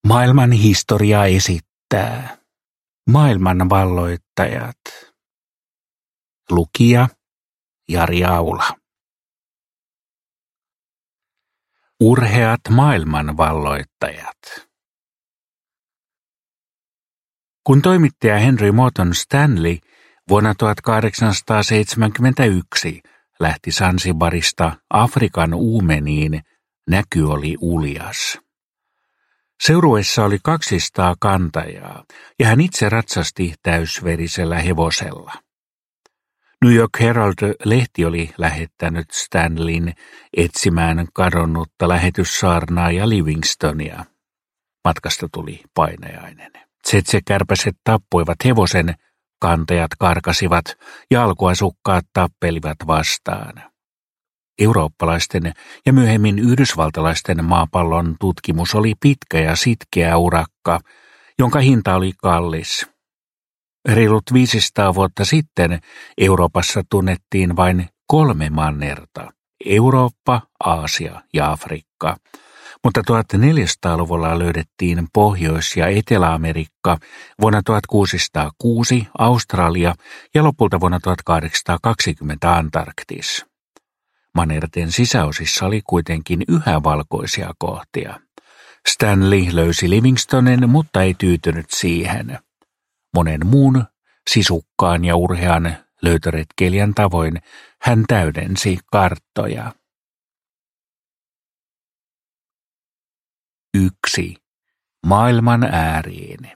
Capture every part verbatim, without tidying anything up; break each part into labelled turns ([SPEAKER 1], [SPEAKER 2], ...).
[SPEAKER 1] Maailman historia esittää. Maailman valloittajat. Lukija Jari Aula. Urheat maailman valloittajat. Kun toimittaja Henry Morton Stanley vuonna tuhatkahdeksansataaseitsemänkymmentäyksi lähti Zanzibarista Afrikan uumeniin, näky oli uljas. Seurueessa oli kaksisataa kantajaa ja hän itse ratsasti täysverisellä hevosella. New York Herald-lehti oli lähettänyt Stanleyn etsimään kadonnutta lähetyssaarnaaja Livingstonia. Matkasta tuli painajainen. Tsetsekärpäset tappoivat hevosen, kantajat karkasivat ja alkuasukkaat tappelivat vastaan. Eurooppalaisten ja myöhemmin yhdysvaltalaisten maapallon tutkimus oli pitkä ja sitkeä urakka, jonka hinta oli kallis. Reilut viisisataa vuotta sitten Euroopassa tunnettiin vain kolme mannerta, Eurooppa, Aasia ja Afrikka. Mutta tuhatneljäsataaluvulla löydettiin Pohjois- ja Etelä-Amerikka, vuonna tuhatkuusisataakuusi Australia ja lopulta vuonna tuhatkahdeksansataakaksikymmentä Antarktis. Mannerten sisäosissa oli kuitenkin yhä valkoisia kohtia. Stanley löysi Livingstonen, mutta ei tyytynyt siihen. Monen muun, sisukkaan ja urhean löytöretkeilijän tavoin hän täydensi karttoja. Yksi. Maailman ääriin.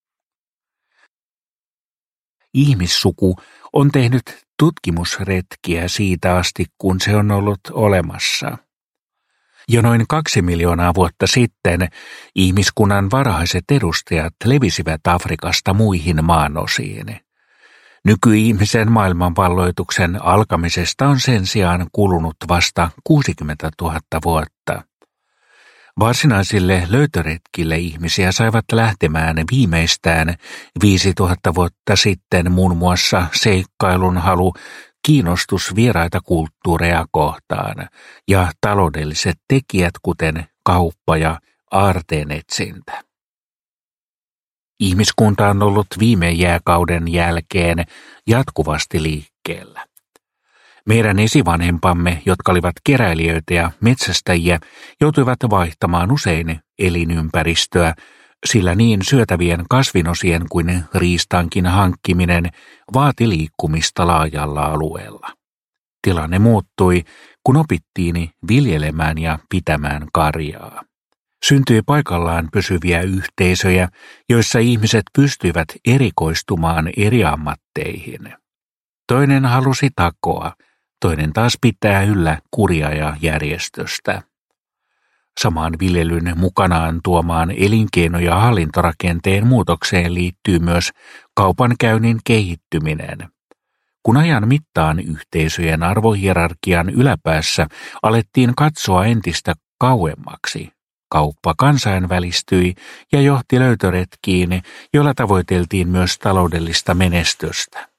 [SPEAKER 1] Ihmissuku on tehnyt tutkimusretkiä siitä asti, kun se on ollut olemassa. Jo noin kaksi miljoonaa vuotta sitten ihmiskunnan varhaiset edustajat levisivät Afrikasta muihin maanosiin. Nykyihmisen maailmanvalloituksen alkamisesta on sen sijaan kulunut vasta kuusikymmentätuhatta vuotta. Varsinaisille löytöretkille ihmisiä saivat lähtemään viimeistään viisituhatta vuotta sitten muun muassa seikkailun halu, kiinnostus vieraita kulttuureja kohtaan ja taloudelliset tekijät kuten kauppa ja aarteenetsintä. Ihmiskunta on ollut viime jääkauden jälkeen jatkuvasti liikkeellä. Meidän esivanhempamme, jotka olivat keräilijöitä ja metsästäjiä, joutuivat vaihtamaan usein elinympäristöä, sillä niin syötävien kasvinosien kuin riistankin hankkiminen vaati liikkumista laajalla alueella. Tilanne muuttui, kun opittiin viljelemään ja pitämään karjaa. Syntyi paikallaan pysyviä yhteisöjä, joissa ihmiset pystyivät erikoistumaan eri ammatteihin. Toinen halusi takoa, toinen taas pitää yllä kuria ja järjestöstä. Samaan viljelyn mukanaan tuomaan elinkeino- ja hallintorakenteen muutokseen liittyy myös kaupankäynnin kehittyminen. Kun ajan mittaan yhteisöjen arvohierarkian yläpäässä alettiin katsoa entistä kauemmaksi, kauppa kansainvälistyi ja johti löytöretkiin, joilla tavoiteltiin myös taloudellista menestystä.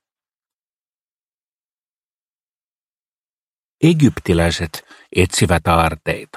[SPEAKER 1] Egyptiläiset etsivät aarteita.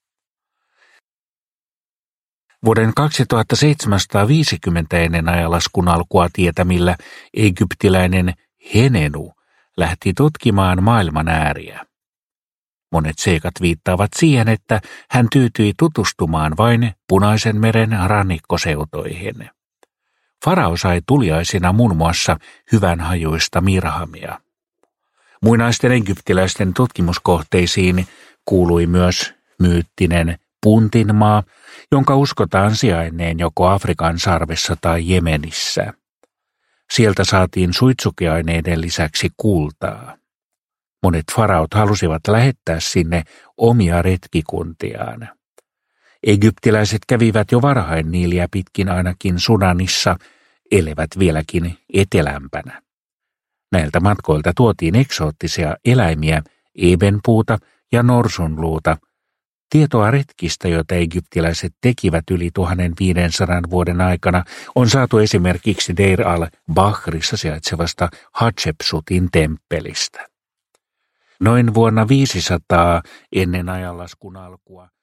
[SPEAKER 1] Vuoden kaksituhattaseitsemänsataaviisikymmentä ennen ajanlaskun alkua tietämillä egyptiläinen Henenu lähti tutkimaan maailman ääriä. Monet seikat viittaavat siihen, että hän tyytyi tutustumaan vain Punaisen meren rannikkoseutoihin. Farao sai tuliaisina muun muassa hyvänhajuista mirhamia. Muinaisten egyptiläisten tutkimuskohteisiin kuului myös myyttinen Puntinmaa, jonka uskotaan sijainneen joko Afrikan sarvessa tai Jemenissä. Sieltä saatiin suitsukeaineiden lisäksi kultaa. Monet faraot halusivat lähettää sinne omia retkikuntiaan. Egyptiläiset kävivät jo varhain Niiliä pitkin ainakin Sudanissa, elevät vieläkin etelämpänä. Näiltä matkoilta tuotiin eksoottisia eläimiä, ebenpuuta ja norsunluuta, tietoa retkistä, joita egyptiläiset tekivät yli tuhatviisisataa vuoden aikana, on saatu esimerkiksi Deir al-Bahrissa sijaitsevasta Hatshepsutin temppelistä. Noin vuonna viisisataa ennen ajanlaskun alkua